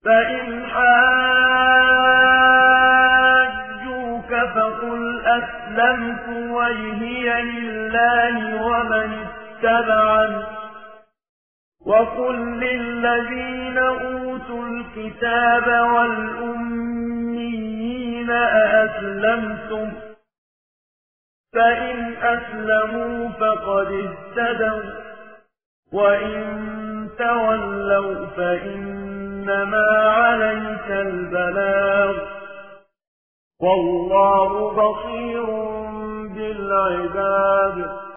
فإن حاجوك فقل أسلمت وجهي لله ومن اتبعني وقل للذين أوتوا الكتاب والأميين أأسلمتم فإن أسلموا فقد اهتدوا وإن تولوا فإنما عليك البلاغ والله بصير بالعباد